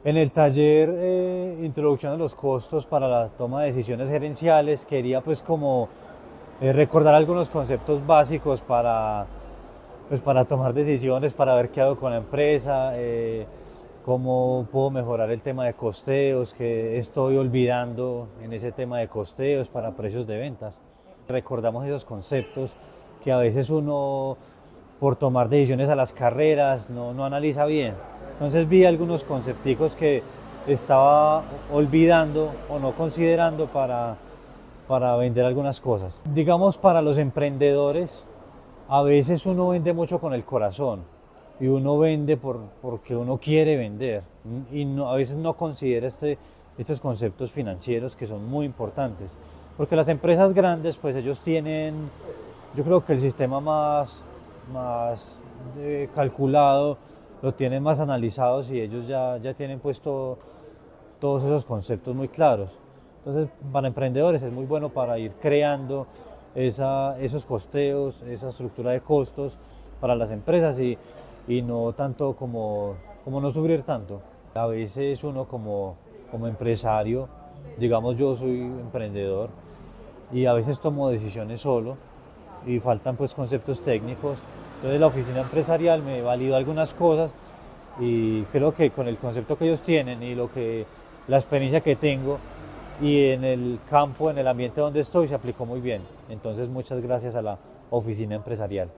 En el taller Introducción a los costos para la toma de decisiones gerenciales quería pues como recordar algunos conceptos básicos para tomar decisiones, para ver qué hago con la empresa, cómo puedo mejorar el tema de costeos, qué estoy olvidando en ese tema de costeos para precios de ventas. Recordamos esos conceptos que a veces uno, por tomar decisiones a las carreras, no analiza bien. Entonces vi algunos concepticos que estaba olvidando o no considerando para vender algunas cosas. Digamos, para los emprendedores, a veces uno vende mucho con el corazón y uno vende porque uno quiere vender y a veces no considera estos conceptos financieros que son muy importantes. Porque las empresas grandes, pues ellos tienen, yo creo que el sistema más calculado, lo tienen más analizados y ellos ya tienen puesto todos esos conceptos muy claros. Entonces, para emprendedores es muy bueno para ir creando esos costeos, esa estructura de costos para las empresas y no tanto como no sufrir tanto. A veces uno como empresario, digamos yo soy emprendedor y a veces tomo decisiones solo y faltan pues conceptos técnicos. Entonces la oficina empresarial me validó algunas cosas y creo que con el concepto que ellos tienen y la experiencia que tengo y en el campo, en el ambiente donde estoy, se aplicó muy bien. Entonces muchas gracias a la oficina empresarial.